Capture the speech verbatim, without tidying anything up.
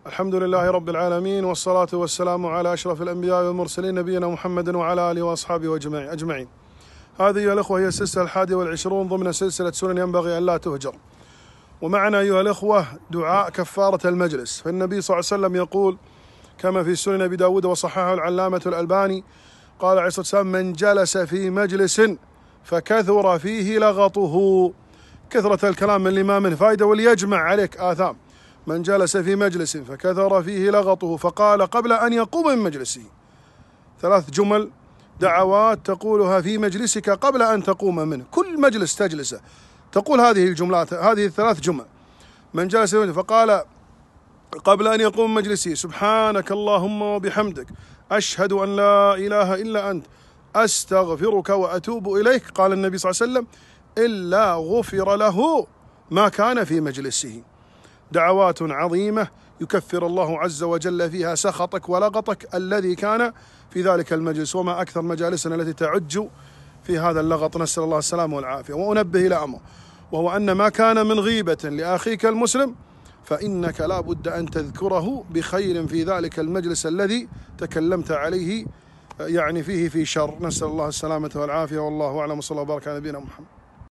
الحمد لله رب العالمين، والصلاة والسلام على أشرف الأنبياء والمرسلين نبينا محمد وعلى آله وأصحابه أجمعين. هذه أيها الأخوة هي السلسلة الحادية والعشرون ضمن سلسلة سنن ينبغي أن لا تهجر. ومعنا أيها الأخوة دعاء كفارة المجلس، فالنبي صلى الله عليه وسلم يقول كما في سنن أبي داود وصححه العلامة الألباني، قال عليه الصلاة والسلام: من جلس في مجلس فكثر فيه لغطه. كثرة الكلام من الإمام من فائدة وليجمع عليك آثام. من جلس في مجلس فكثر فيه لغطه فقال قبل أن يقوم من مجلسه، ثلاث جمل دعوات تقولها في مجلسك قبل أن تقوم منه، كل مجلس تجلسه تقول هذه الجملات، هذه الثلاث جمل. من جلس فقال قبل أن يقوم من مجلسه: سبحانك اللهم وبحمدك، أشهد أن لا إله إلا أنت، أستغفرك وأتوب إليك. قال النبي صلى الله عليه وسلم: إلا غفر له ما كان في مجلسه. دعوات عظيمة يكفر الله عز وجل فيها سخطك ولغطك الذي كان في ذلك المجلس، وما أكثر مجالسنا التي تعج في هذا اللغط، نسأل الله السلامة والعافية. وأنبه إلى أمر، وهو أن ما كان من غيبة لأخيك المسلم فإنك لا بد أن تذكره بخير في ذلك المجلس الذي تكلمت عليه يعني فيه في شر، نسأل الله السلامة والعافية. والله أعلم، وصلى الله وبارك على نبينا محمد.